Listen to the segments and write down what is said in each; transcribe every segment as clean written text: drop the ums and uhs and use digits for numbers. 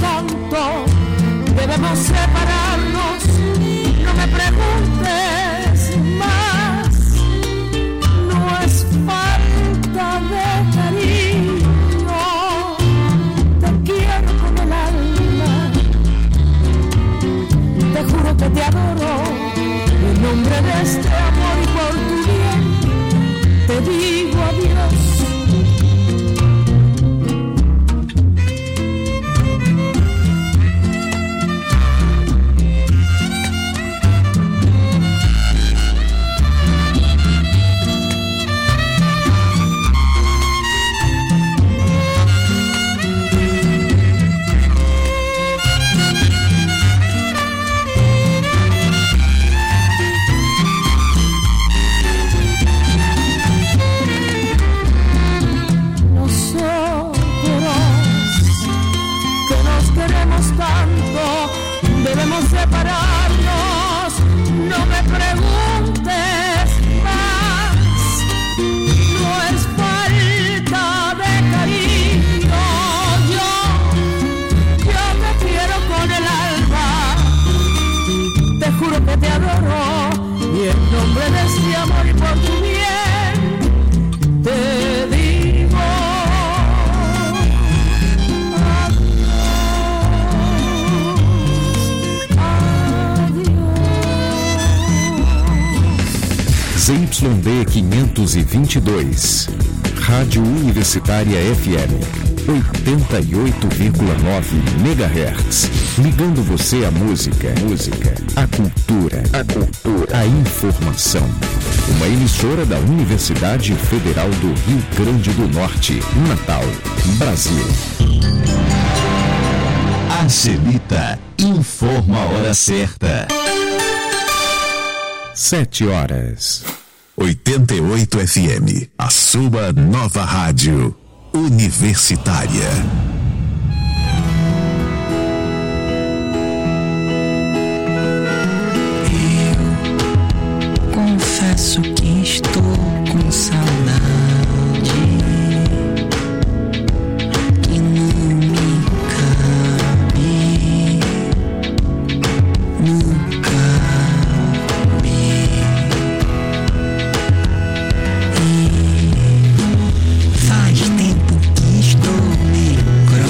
tanto, debemos separarnos. No me preguntes más, no es falta de cariño, te quiero con el alma, te juro que te adoro, en nombre de este amor y por tu bien, te digo adiós. Debemos separarnos, no me preguntes más, no es falta de cariño, yo te quiero con el alma, te juro que te adoro, y en nombre de este amor y por tu bien, te digo. ZYD 522, Rádio Universitária FM, 88,9 MHz, ligando você à música, à cultura, à informação. Uma emissora da Universidade Federal do Rio Grande do Norte, Natal, Brasil. Angelita informa a hora certa. 7h. 88 FM, a sua nova rádio universitária. Eu confesso que estou com saudade, que não me cabe, nunca. Faz tempo que estou me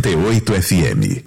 88 FM.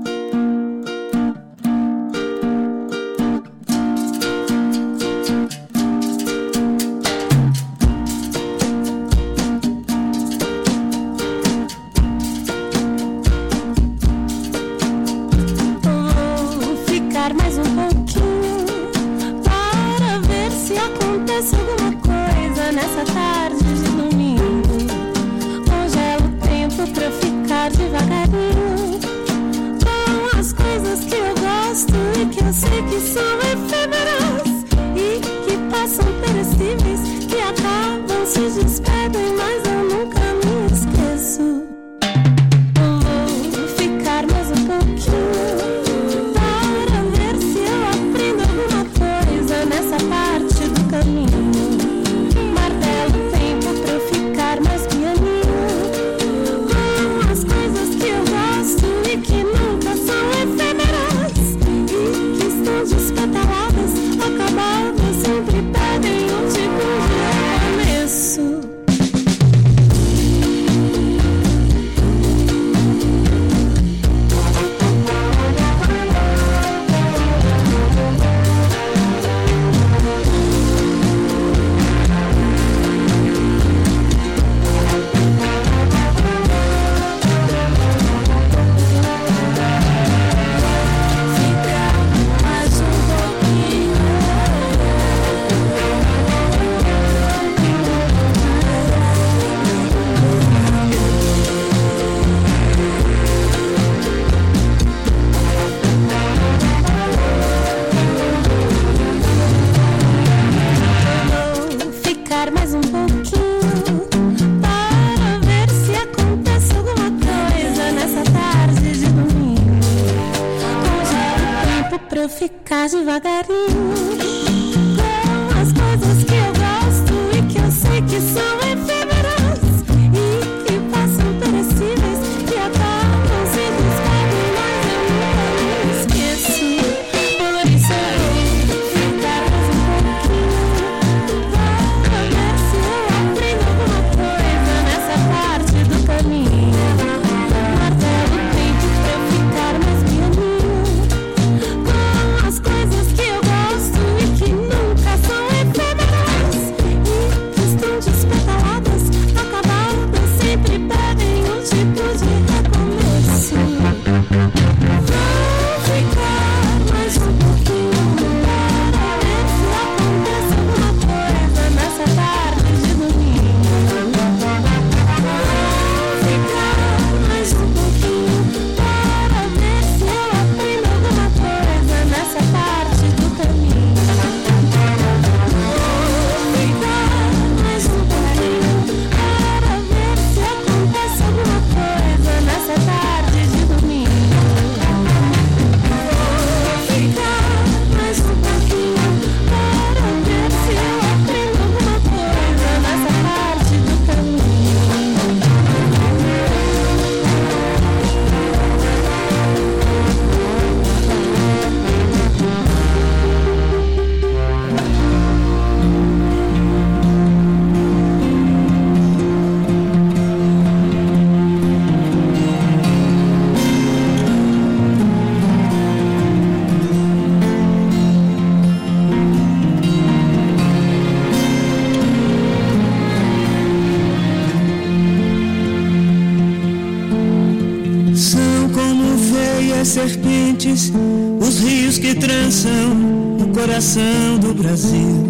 Serpentes, os rios que trançam o coração do Brasil,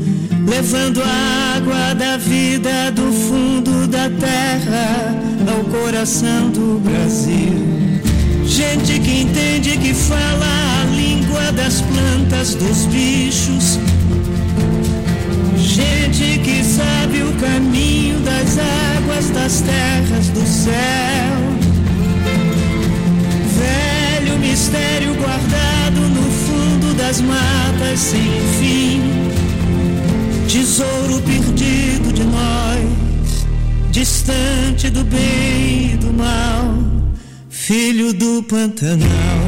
levando a água da vida do fundo da terra ao coração do Brasil. Gente que entende, que fala a língua das plantas, dos bichos. Gente que sabe o caminho das águas, das terras, do céu. Mistério guardado no fundo das matas sem fim, tesouro perdido de nós, distante do bem e do mal, filho do Pantanal.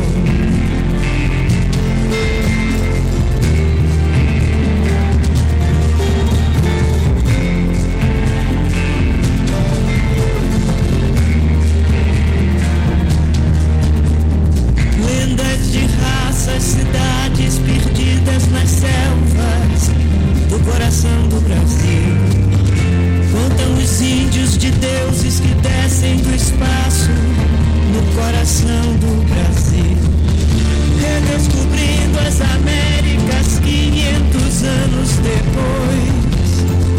coração do Brasil. Contam os índios de deuses que descem do espaço no coração do Brasil, redescobrindo as Américas 500 anos depois.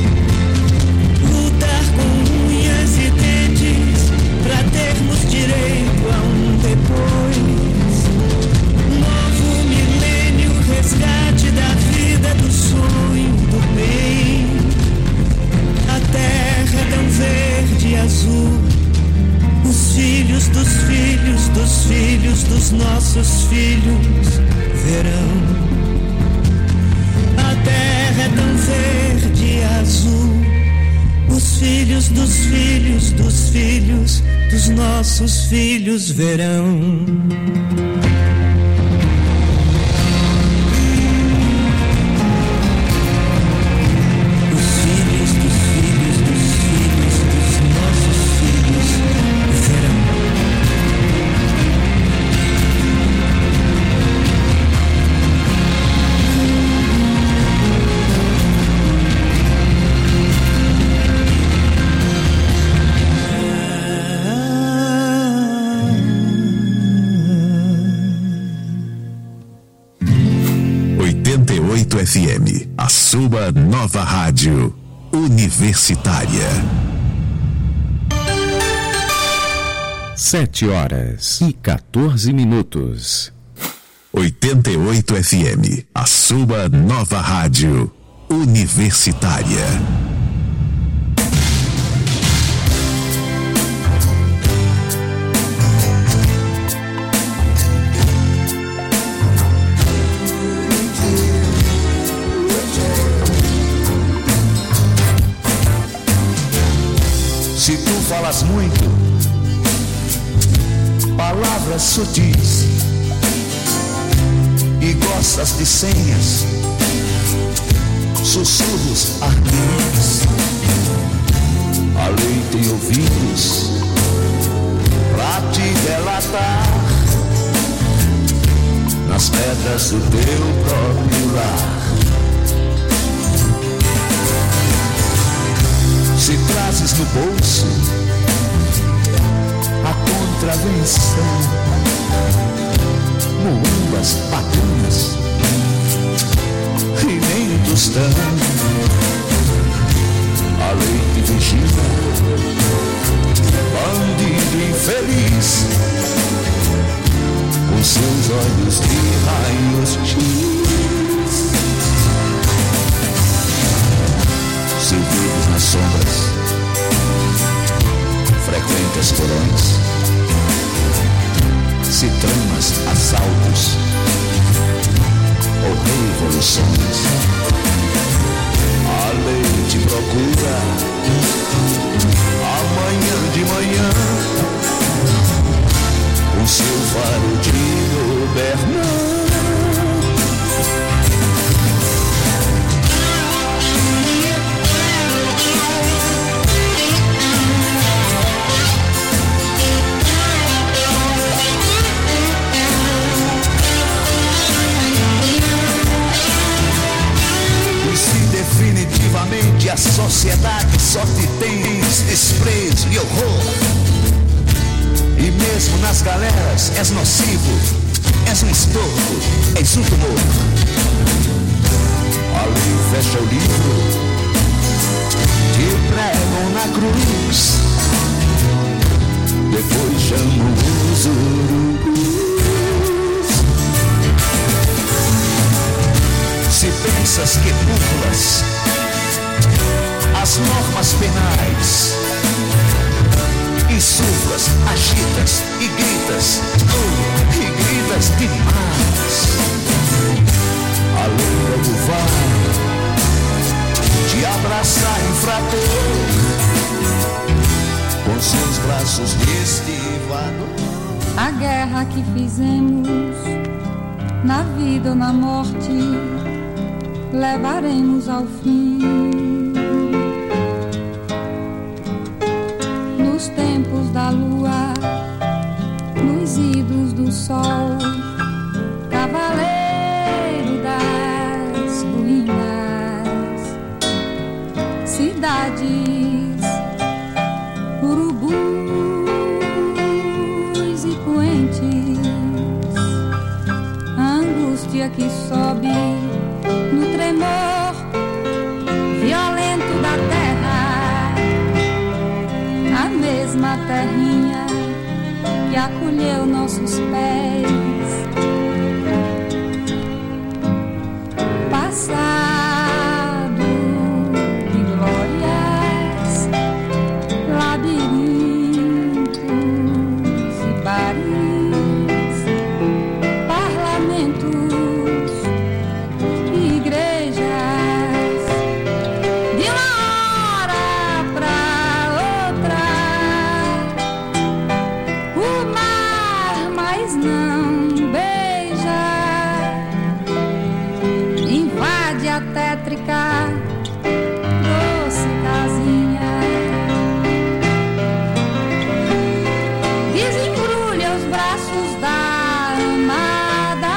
Lutar com unhas e dentes pra termos direito a um depois. Novo milênio, resgate da vida, do sonho, do bem. A terra é tão verde e azul. Os filhos dos filhos dos filhos dos nossos filhos verão. A terra é tão verde e azul. Os filhos dos filhos dos filhos dos nossos filhos verão. FM, a sua nova rádio universitária. 7h14. 88 FM, a sua nova rádio universitária. Se tu falas muito, palavras sutis, e gostas de senhas, sussurros ardentes, a lei tem ouvidos pra te delatar nas pedras do teu próprio lar. Se trazes no bolso a contravenção, muambas, patunas e nem um tostão, a lei te vigila, bandido infeliz, com seus olhos de raios X. Se vives nas sombras, frequentas porões, se tramas assaltos ou revoluções, a lei te procura amanhã de manhã, com seu faro de Bernard. Definitivamente a sociedade só te tem desprezo e horror. E mesmo nas galeras és nocivo, és um estorvo, és um tumor. Ali fecha o livro, te pregam na cruz, depois chamam os urubus. Se pensas que burlas as normas penais, insuflas, agitas e gritas demais, a lei logo vai te abraçar, infrator, com seus braços de estivador. A guerra que fizemos, na vida ou na morte, levaremos ao fim. Nos tempos da lua, nos idos do sol, cavaleiro das ruínas, cidades, urubus e poentes, a angústia que sobe no tremor violento da terra, a mesma terrinha que acolheu nossos pés. Passado de glórias, labirintos e bares, parlamentos e igrejas, de uma hora pra outra, o mar, mas não beija, invade a tétrica doce casinha, desembrulha os braços da amada,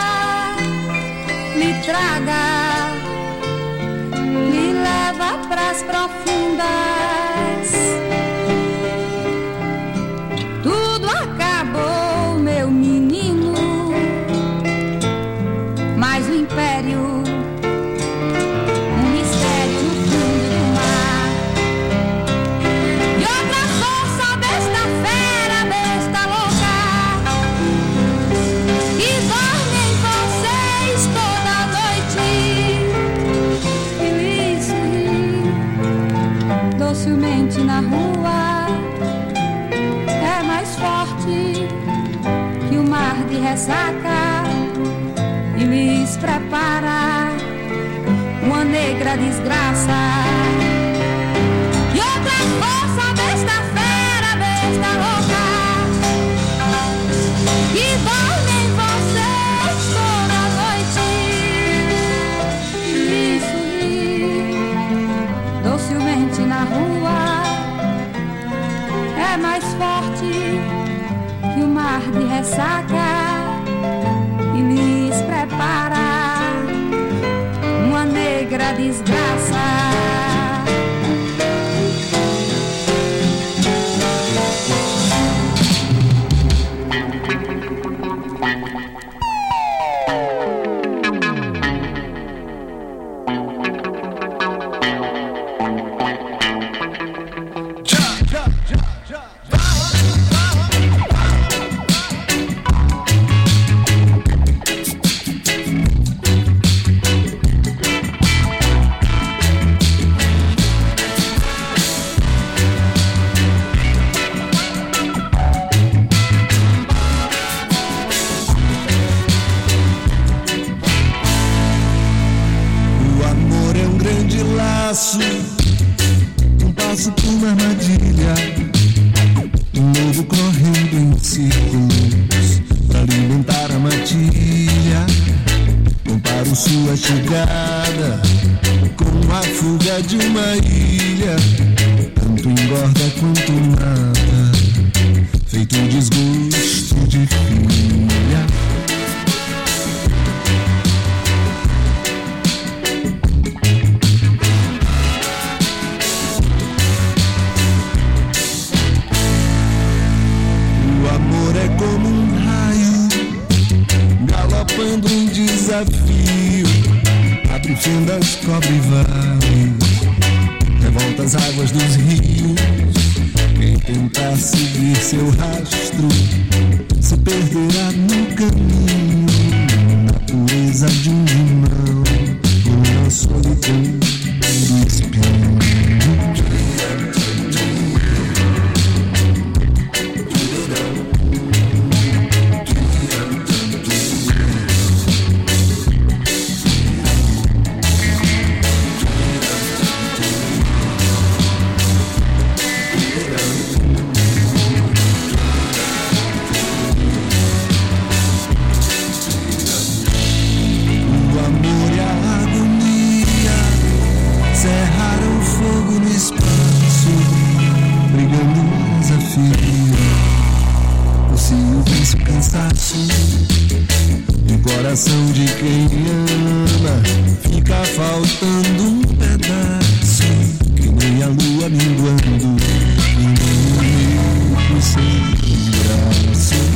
lhe traga, lhe leva pras profundas. Tudo acabou, meu menino, mas o império, um mistério no fundo do mar. E outra força, besta fera, besta louca, que dorme em vocês toda noite e lhe sorri docilmente na rua. É mais forte que o mar de ressaca e lhes prepara uma negra desgraça. E outra força, besta fera, besta louca, que dorme em vocês toda noite e lhes sorri docilmente na rua. É mais forte que o mar de ressaca e lhes prepara uma negra desgraça. Um passo por uma armadilha, um lobo correndo em círculos para alimentar a matilha. Comparo sua chegada com a fuga de uma ilha, tanto engorda quanto mata, feito desgosto de filha. Como um raio, galopando em desafio, abre fendas, cobre vales, revolta as águas dos rios. Quem tentar seguir seu rastro se perderá no caminho, na pureza de um limão, ou na solidão do espinho. No coração de quem ama fica faltando um pedaço que e a lua minguando e no meu sem braço.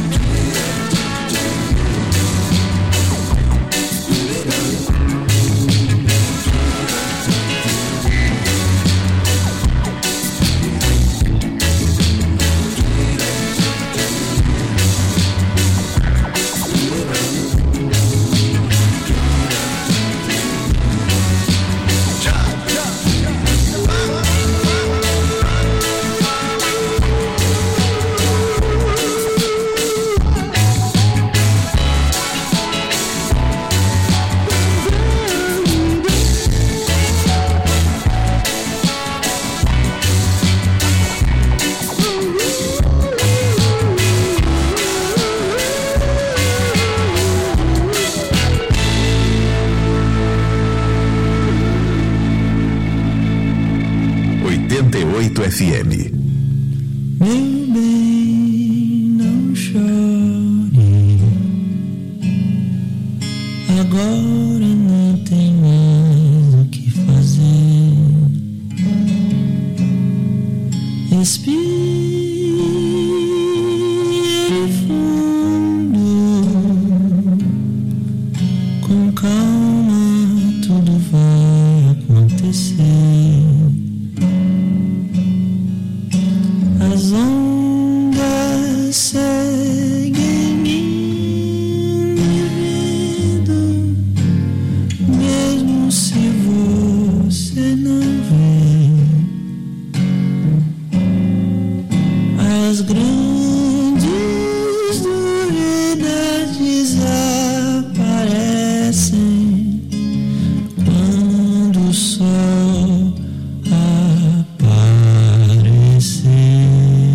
FM. Meu bem, não chore, agora não tem mais o que fazer. Respire fundo, com calma tudo vai acontecer. As ondas seguem me vendo, mesmo se você não vê. As grandes dúvidas desaparecem quando o sol aparecer.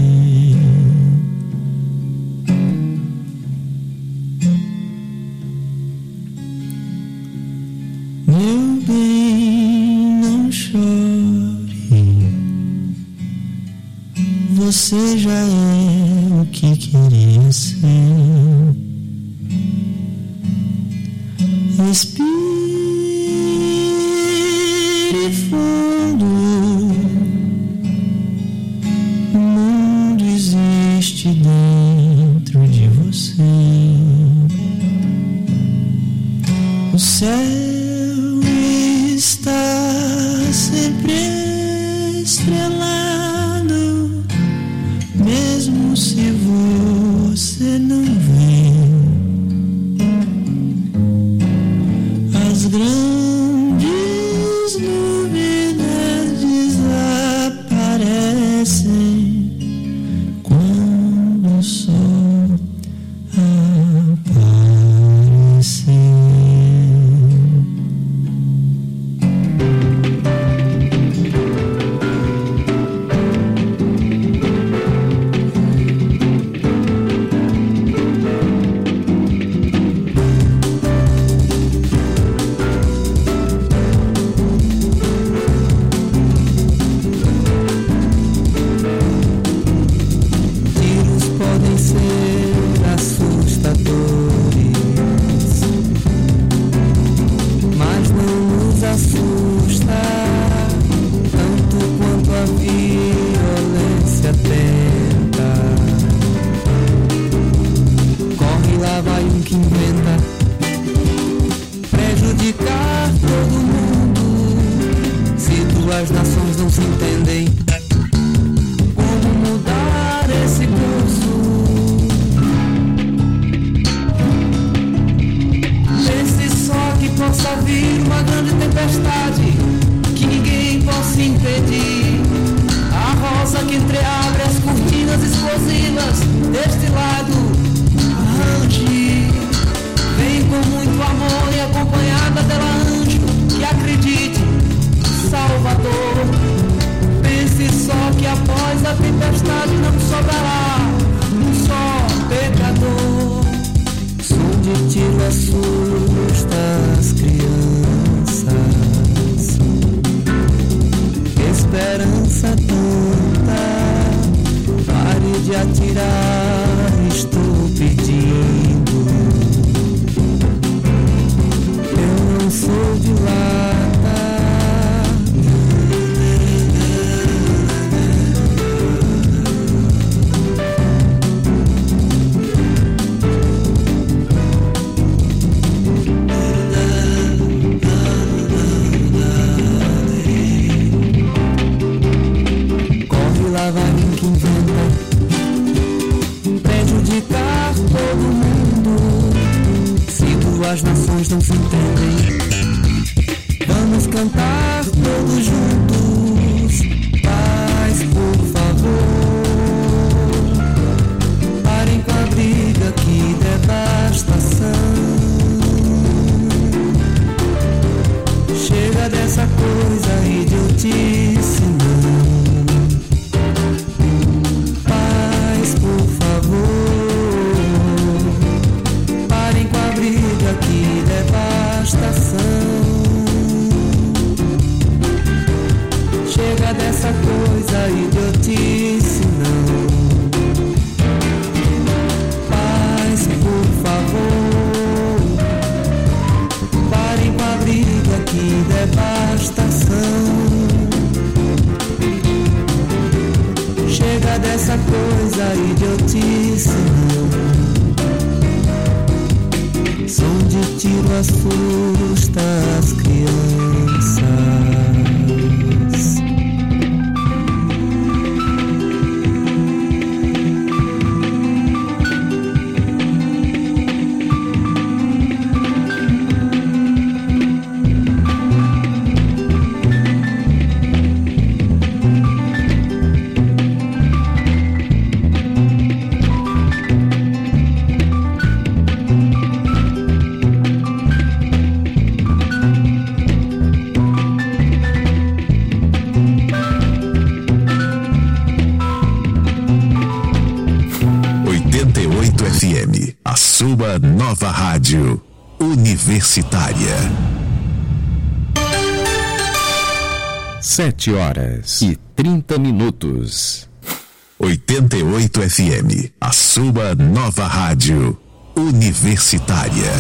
Meu bem, não chore, você já é o que queria ser. Respire fundo, o mundo existe dentro de você. O céu está sempre estrelado, mesmo se você não vê. As grandes dúvidas desaparecem quando o sol aparecer. As nações não se entendem. Como mudar esse curso? Pense só que possa vir uma grande tempestade que ninguém possa impedir. A rosa que entreabre as cortinas explosivas deste lado, arranje. Vem com muito amor e acompanhada dela anjo que acredite. Salvador, pense só que após a tempestade não sobrará um só pecador. Som de tiro assusta as crianças, esperança tanta, pare de atirar, estou pedindo. Eu não sou de lata, as nações não se entendem. Vamos cantar todos juntos, paz, por favor. Parem com a briga, que devastação. Chega dessa coisa idiotice, não. Paz, por favor. Parem com a briga, que devastação. Chega dessa coisa idiotice, não. Paz, por favor. Parem com a briga, que devastação. Chega dessa coisa idiotice, não. Som de tiro assusta as crianças. 88 FM, a sua nova rádio universitária. 7h30. 88 FM, a sua nova rádio universitária.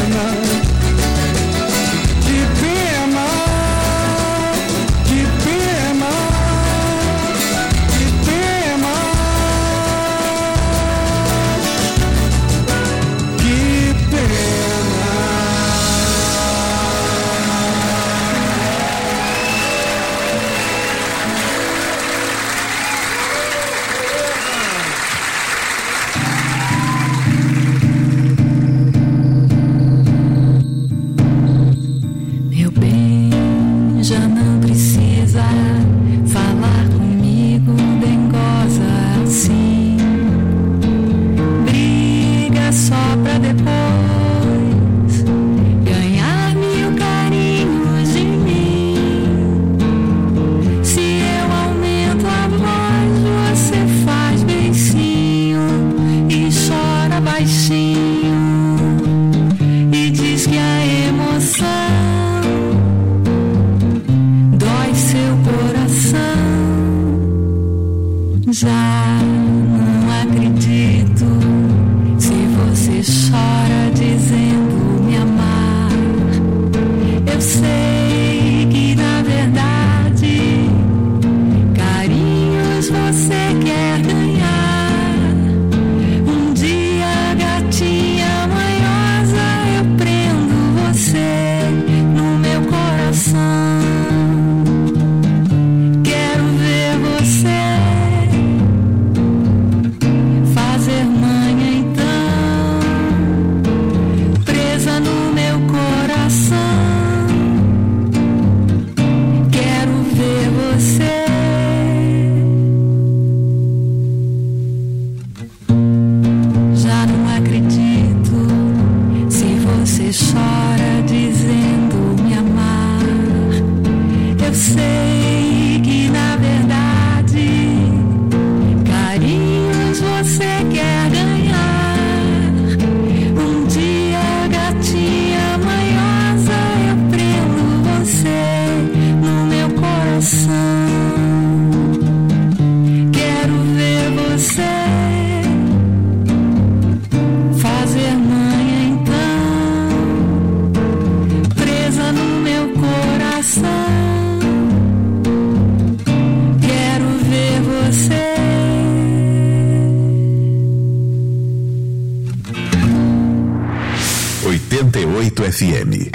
FM.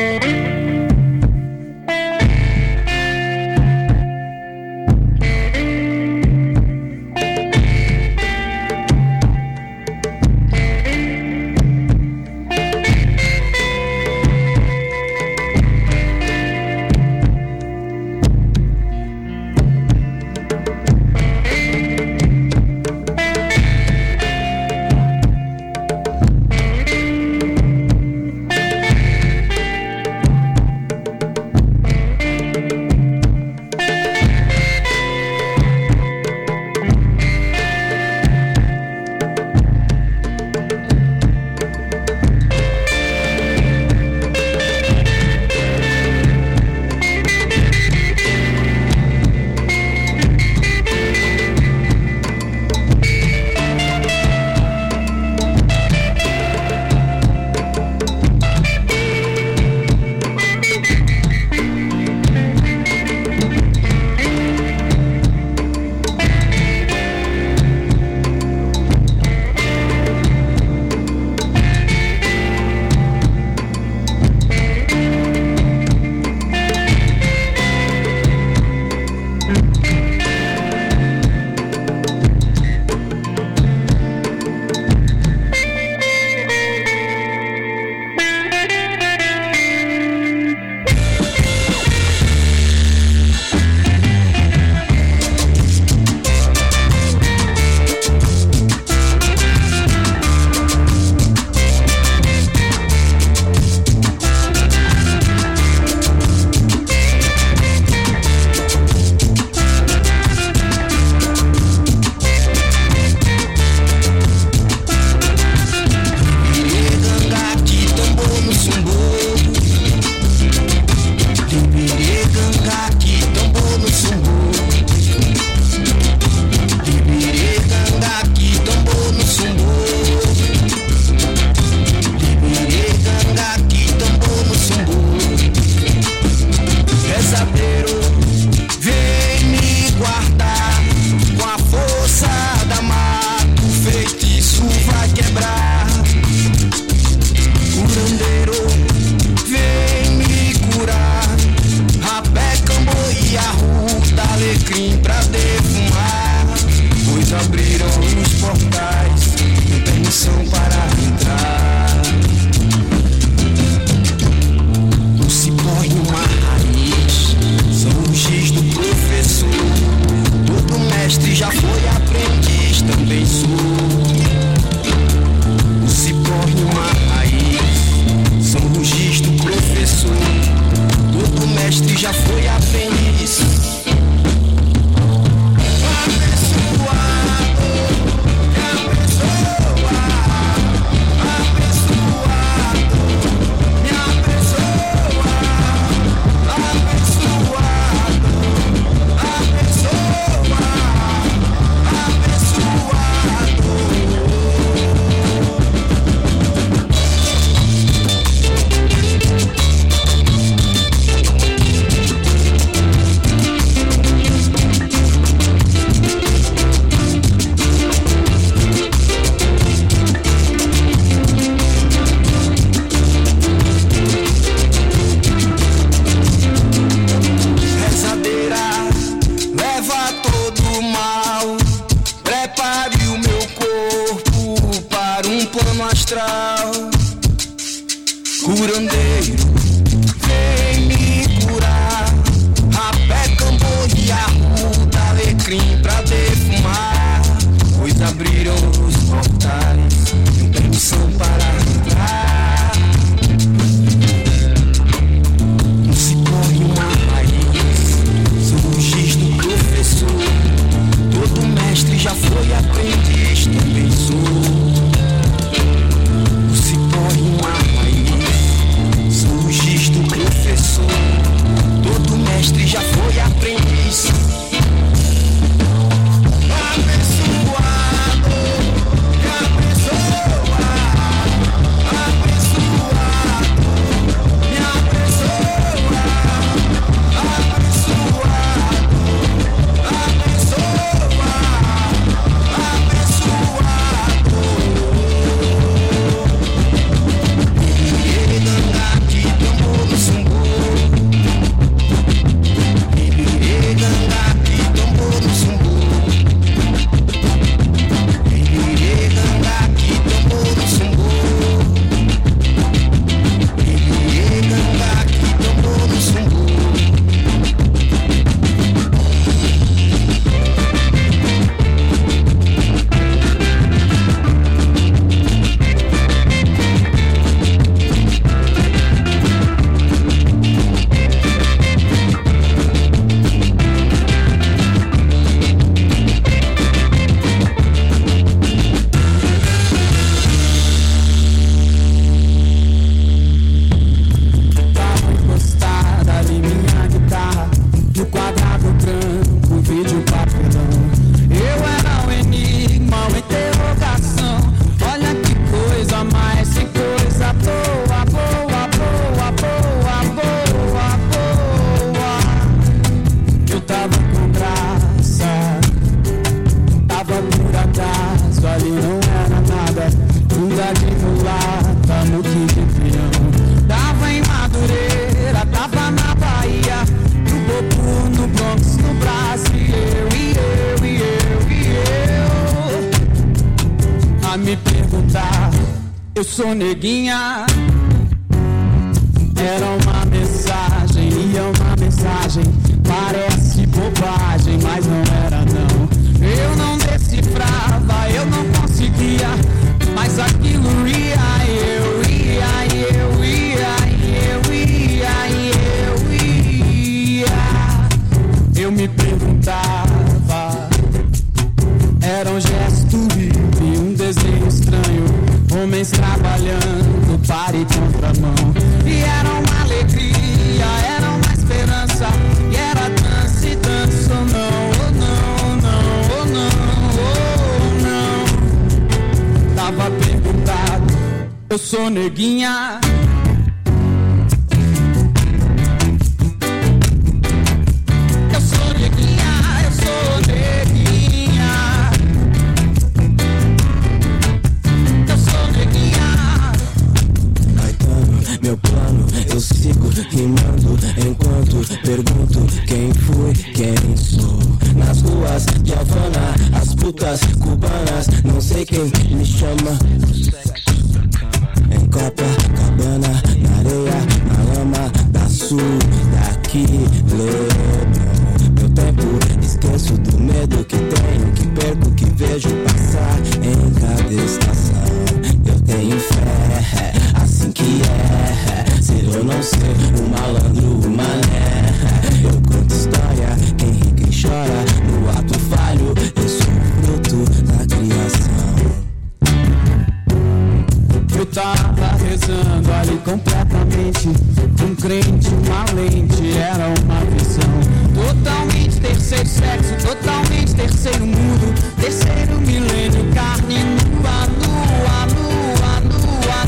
curandeiro, vem me curar. Rapé, camboia, arruda, alecrim pra defumar. Pois abriram os portais, tem permissão para entrar. Um cipó e uma raiz, são os giz do professor. Todo mestre já foi aprendiz, também sou. Um cipó e uma raiz, são os giz do professor. Todo mestre já foi aprendiz. Neguinha, era uma mensagem, e é uma mensagem, parece bobagem, mas não era não. Eu não decifrava, eu não conseguia, mas aquilo ia, eu ia, eu ia, eu ia, eu ia. Eu me perguntava, era um gesto livre, um desenho estranho. Homens trabalhando para e contramão. E era uma alegria, era uma esperança. E era dança, oh não, oh não, oh não, oh não, oh não. Tava perguntado, eu sou neguinha. Eu sou neguinha, eu sou neguinha. Meu plano, eu sigo rimando enquanto pergunto quem fui, quem sou. Nas ruas de Havana, as putas cubanas, não sei quem me chama. Em Copacabana, na areia, na lama da sul, daqui, lembro. Meu tempo, esqueço do medo que tenho, que perco, que vejo passar em cada estação. Eu tenho fé, assim que é. Se eu não ser um malandro, um mané, eu conto história, quem ri, quem chora. No ato falho, eu sou fruto da criação. Eu tava rezando ali completamente, um crente, uma lente, era uma visão. Totalmente terceiro sexo, totalmente terceiro mundo, terceiro milênio, carne nua, nua, nua, nua,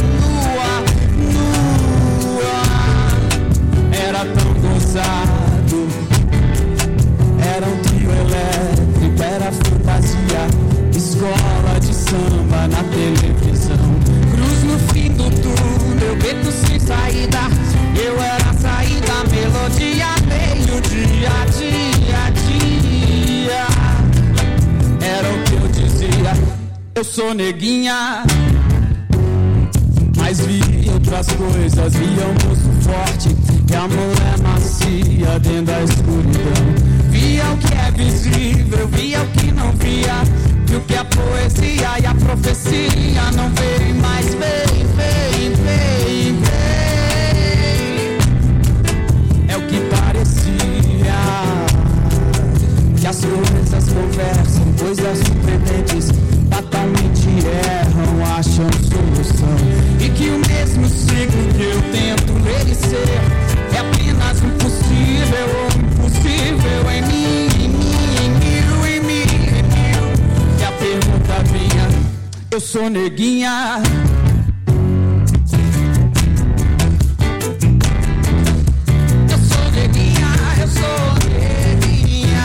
nua, nua. Era tão gozado, era um trio elétrico, era fantasia, escola de samba na televisão. Cruz no fim do túnel, beco sem saída, eu era a saída, melodia, meio-dia, dia, dia. Era o que eu dizia, eu sou neguinha, mas vi eu outras coisas. Via o moço forte e a mulher macia dentro da escuridão. Via o que é visível, via o que não via. E o que a poesia e a profecia não veem, mas vem, vem, vem, vem. É o que parecia, que as coisas conversam, coisas surpreendentes fatalmente erram, acham solução. E que o mesmo ciclo que eu tento ler e ser é apenas um possível ou impossível em mim, em mim, em mil, em mim, em mil. E a pergunta vinha, eu sou neguinha. Eu sou neguinha, eu sou neguinha.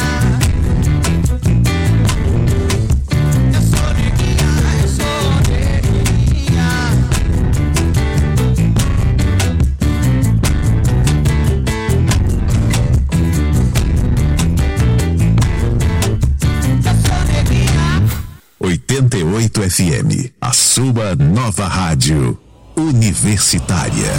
Eu sou neguinha, eu sou neguinha. Eu sou neguinha. 88 FM, a sua nova rádio universitária.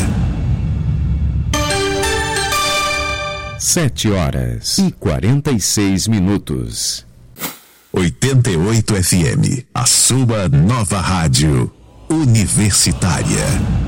7h46. 88 FM, a sua nova rádio universitária.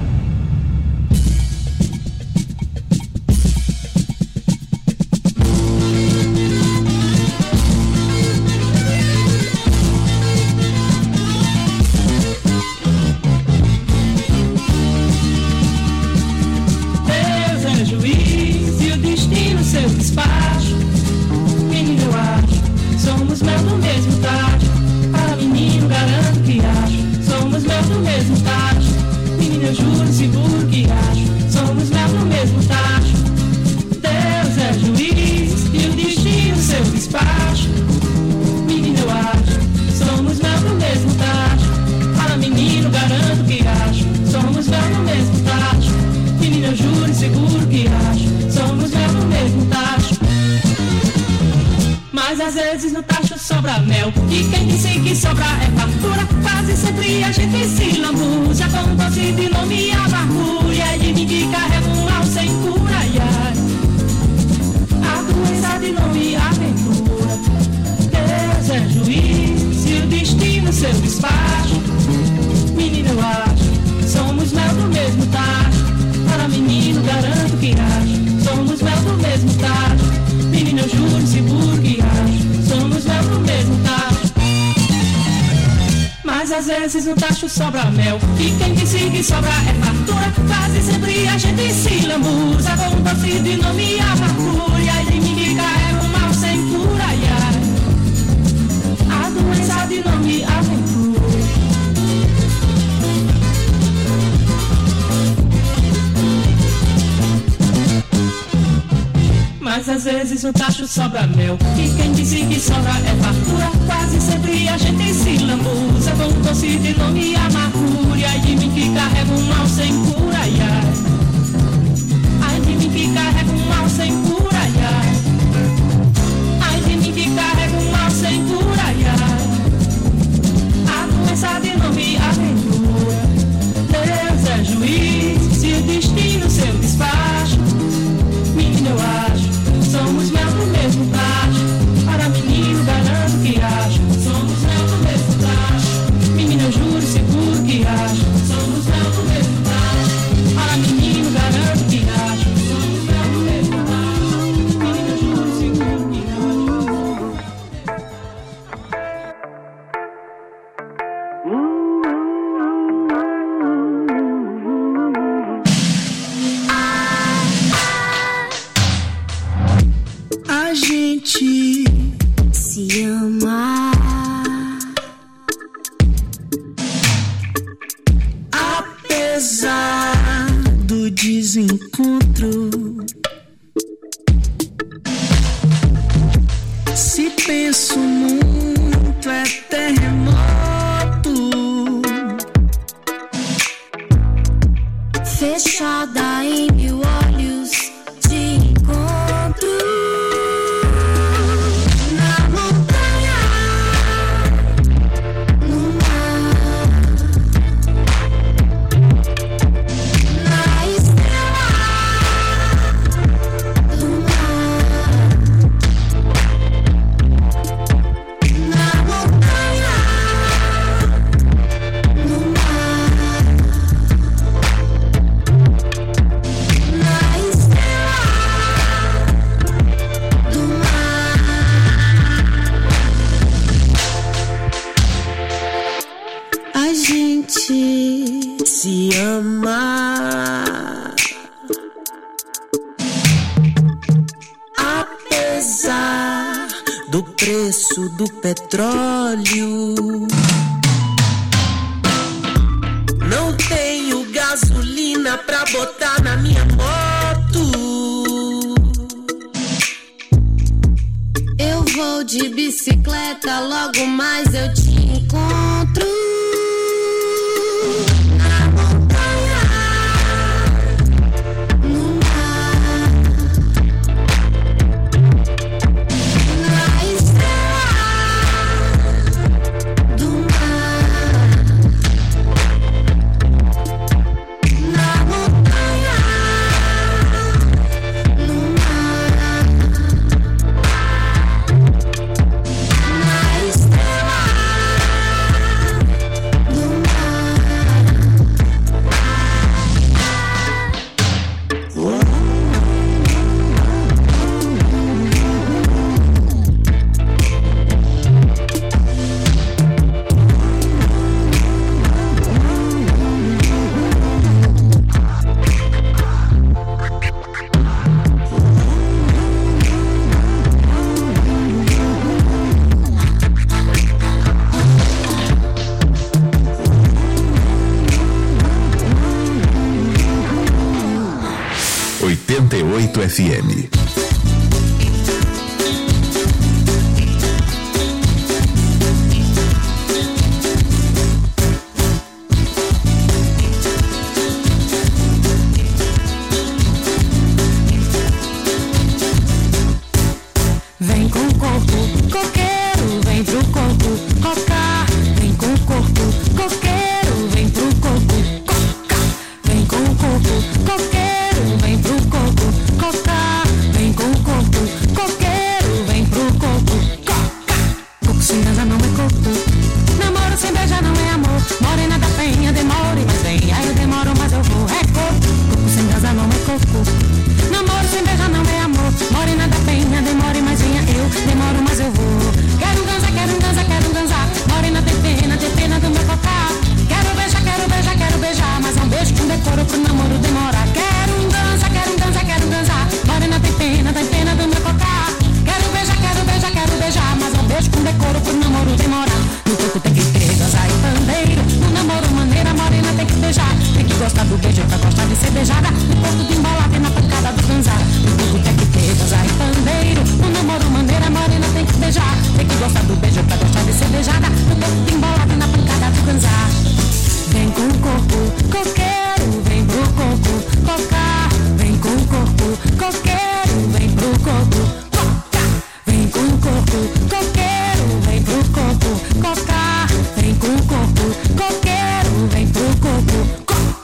Deus é juiz e o destino seu despacho. Menino, eu acho, somos mel do mesmo tacho. Para menino, garanto que acho, somos mel do mesmo tacho. Menino, eu juro, seguro que acho, somos mel do mesmo tacho. Deus é juiz e o destino seu despacho. Menino, eu acho, somos mel do mesmo tacho. Para menino, garanto que acho, somos mel do mesmo tacho. Menino, eu juro e seguro que acho, somos mel do mesmo tacho. Mas às vezes no tacho sobra mel, e quem disse que sobra é fartura. Quase sempre a gente se lambuja com doce de nome e amargura. E de mim que carrega um mal sem cura, ai, ai. A doença de nome e aventura. Deus é juiz e o destino seu despacho. Menino, eu acho, somos mel do mesmo tacho. Para menino, garanto que acho, somos mel do mesmo tacho. Menino, eu juro, seguro que acho, somos mel do mesmo tacho. Mas às vezes no tacho sobra mel, e quem disse que sobra é fartura. Quase sempre a gente se lambuza com doce de nome e amargura. E de mim que carrega um mal sem cura, ai, ai. A doença de nome e aventura. Mas às vezes no tacho sobra mel, e quem disse que sobra é fartura. Quase sempre a gente se lambuza com doce de nome e amargura. Ai de mim que carrega um mal sem cura, ai, ai. Ai de mim que carrega um mal sem cura, ai, ai. Ai de mim que carrega um mal sem cura, ai, ai. A doença de nome e aventura. Deus é juiz, se o destino seu despacho. Menino, eu acho, somos mel do mesmo tacho. Para menino, garanto que acho, somos mel do mesmo tacho. Menino, eu juro, seguro que acho, somos mel do mesmo tacho. Para menino, garanto que acho, somos mel do mesmo tacho. Menino, eu juro, seguro que A gente se ama, apesar do desencontro. Se penso muito é terremoto. Fechada em mil olhos de encontro. Na montanha, no mar, preço do petróleo. Não tenho gasolina pra botar na minha moto. Eu vou de bicicleta, logo mais eu te encontro. Na montanha, no mar, na estrela do mar. Na montanha, no mar, na estrela do mar. 88 FM. Vem com o corpo coqueiro, vem pro corpo cocar. Vem com o corpo coqueiro, vem pro corpo cocar. Vem com o corpo coqueiro, vem pro corpo cocar. Vem com o corpo coqueiro, vem pro corpo cocar. Coco sem dança não é corpo. Namoro sem beijar não é amor. Morena da penha, demore, mas vem. Aí eu demoro, mas eu vou. É corpo. Coco sem dança não é corpo. Namoro sem beijar não é amor. Morena da penha, demore, mas venha eu. Demoro, mas eu vou. Quero dançar, quero dançar, quero dançar. Morena tem pena do meu cocar. Quero beijar, quero beijar, quero beijar. Mas é um beijo com decoro pro namoro demorar. Quero dançar, quero dançar, quero dançar. Morena tem pena do meu cocar. Quero beijar, quero beijar, quero beijar. Mas é um beijo com decoro pro namoro demorar. No corpo tem que ter dançar e pandeiro. No namoro maneira, morena tem que beijar. Tem que gostar do beijo pra gostar de ser beijada. No corpo de embolada e na pancada do dançar. No corpo tem que ter dançar e pandeiro. No namoro maneira, morena tem que beijar. Tem que gostar do beijo pra gostar de ser beijada. No corpo de embolada e na pancada do dançar. Vem com o corpo coqueiro, vem pro corpo cocar. Vem com o corpo coqueiro, vem pro corpo cocar. Vem com o corpo coqueiro, vem pro corpo cocar. Vem com o corpo coqueiro, vem pro corpo cocar.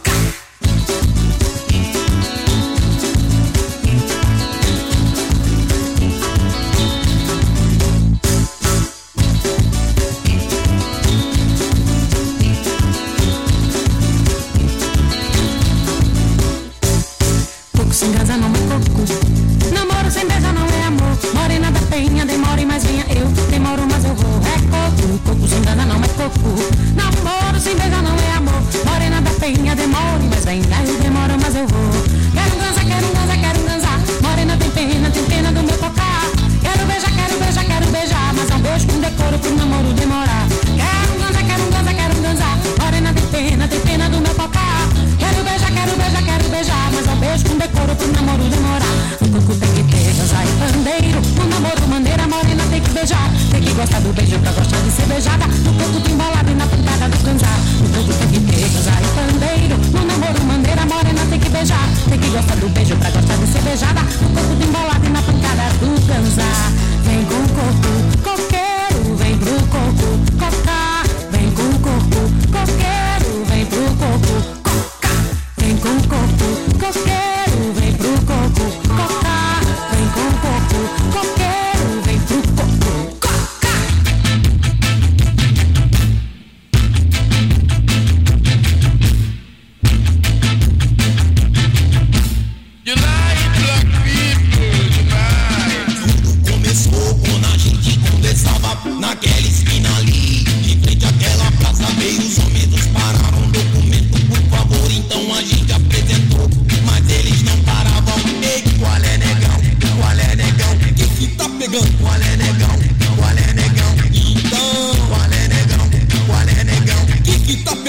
Coco sem gaza não é coco. Namoro sem beijar não é amor. Morena da penha, demore, mas venha eu. Demoro, mas eu vou. É coco. Coco sem gaza não é coco. Namoro sem beijar não é amor. Morena da penha, demore, mas venha eu. Demoro, mas eu vou. Quero dançar, quero dançar, quero dançar. Morena tem pena do meu cocar. Quero beijar, quero beijar, quero beijar. Mas é um beijo com decoro pro namoro demorar. Quero dançar, quero dançar, quero dançar. Morena tem pena do meu cocar. Quero beijar, quero beijar, quero beijar. Mas é um beijo com decoro pro namoro demorar. No corpo tem que ter dançar e pandeiro. No namoro maneira, morena tem que beijar. Tem que gostar do beijo pra gostar de ser beijada. No corpo tem embolado e na pancada do dançar. No corpo tem que ter dançar e pandeiro. No namoro maneira, morena tem que beijar.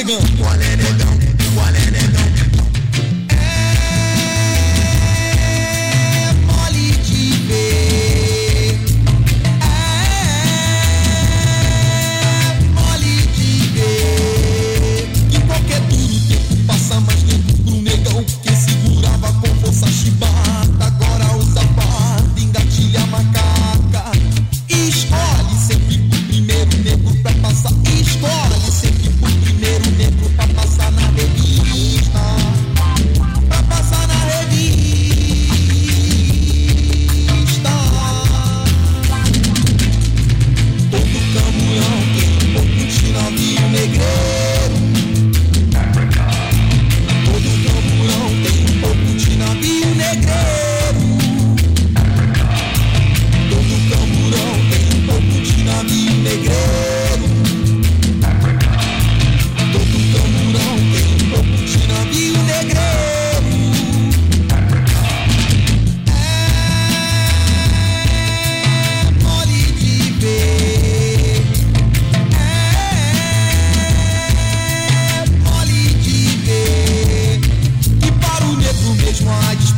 pegando. Qual é, negão? Qual é, negão? É mole de ver. É mole de ver. Em qualquer duro tempo passa mais tempo pro negão. Quem segurava com força chibata agora usa barba, engatilha a macaca. Escolhe sempre pro primeiro negro pra passar. Escolhe sempre pro primeiro negro pra passar na revista. Pra passar na revista. Todo caminhão tem um pouco de navio negreiro. Todo caminhão tem um pouco de navio negreiro. Todo camburão tem um pouco de navio negreiro. Todo camburão tem um pouco de navio negreiro. É mole de ver. É mole de ver. E para o negro mesmo a